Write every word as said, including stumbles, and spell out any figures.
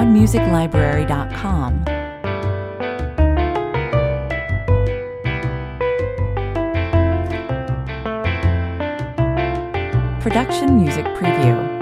my music library dot com. Production Music Preview.